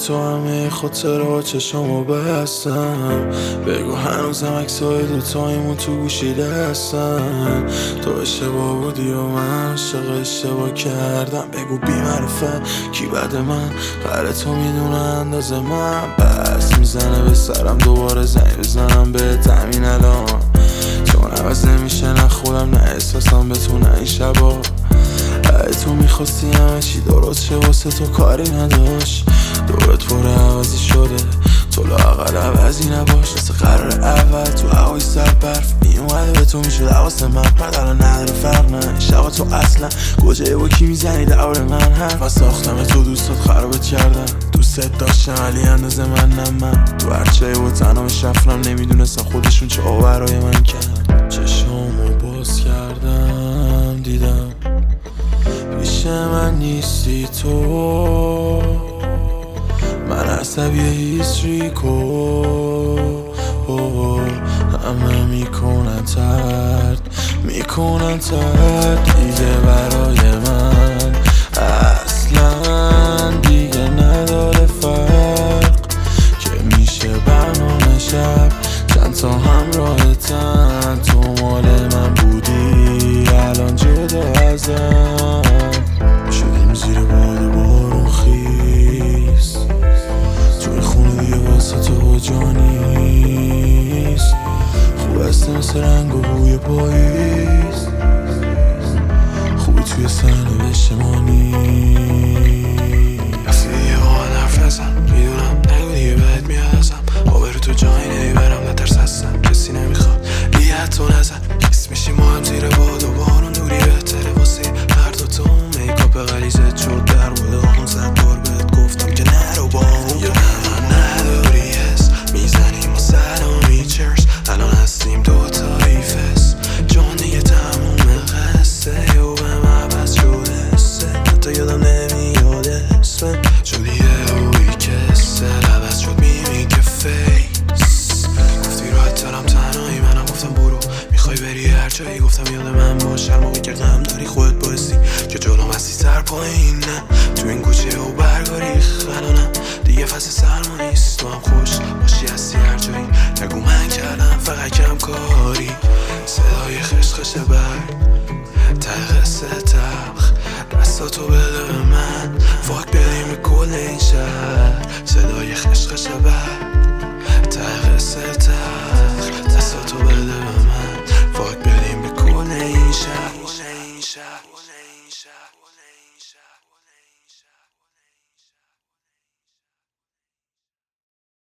تو همه خاطرات چشامو بستم. بگو هنوزم عکسای دوتاییمون تو گوشی دستم. تو اشتباه بودی و من عاشق اشتباه کردم. بگو بی معرفت کی بعد من قراره تو میدونه اندازه من. بس میزنه به سرم دوباره زنگ بزنم بهت همین الان. چون عوض نمیشه نه خودم نه احساسم به تو نه این شبا. تو میخواستی همه چی درست شه واسه تو کاری نداشت. دورت پر عوضی شده تو لااقل عوضی نباش. مثل قرار اول تو هوای سر برف میومده به تو میشد حواس من. بعد الان نداره فرق نه این شبا تو اصلا کجایی با کی میزنی دور من حرف. من ساختم تو دوستات خرابت کردم. دوستت داشتم ولی اندازه من نه من. تو هرچه و تنها شفرم نمیدونستم خودشون چه برای من کرد. چشامو باز کردم دیدم پیش من نیستی تو. من عصبی هیستریکو همه میکنن ترد دیگه برای من اصلا دیگه نداره فرق. که میشه برنامه شب چند تا همراهتن. تو مال من بودی الان جدا ازم. شدیم زیر باد و بارون خیز. توی خونه دیگه واسه تو جا نیست. خوب هسته مثل رنگ و بوی پاییز. خوبی توی سرنوشت ما نیست. رفتی دیگه با من حرف نزن. میدونم نگو دیگه بهت میاد ازم. آبرو تو جایی نمیبرم نترس هستم. کسی نمیخواد دیگه حتی نزن. کس میشی ما هم زیر باد و بارون. دوری بهتره واسه هر دوتا. میکاپ غلیظت شد در بوده 500 بار بهت گفتم که نرو با اون. یا من نداری حس میزنیم و سلامی چرس. الان هستیم دوتایی فس. جان دیگه تموم قصه و به عوض شده سه. حتی یادم نمیاد اسم جولیه اوی کسه. عوض شد میمی که فیس. گفتی راحت دارم تنهایی منم گفتم برو. میخوای بری هر جایی گفتم یاد من باش. هر موقعی که غم داری خودت بایستی که جلوم هستی سر پایین نه. تو این کوچه و برگاری خلانم دیگه فصل سرما نیست. تو هم خوش باشی هستی هر جایی. نگو من کردم فقط کم کاری. صدای خشخش برگ ته قصه تلخ. دستاتو بده به من فاک بریم به کل این شهر. صدای خشخش برگ ته قصه تلخ. دستاتو بده به من فاک بریم به کل این شهر.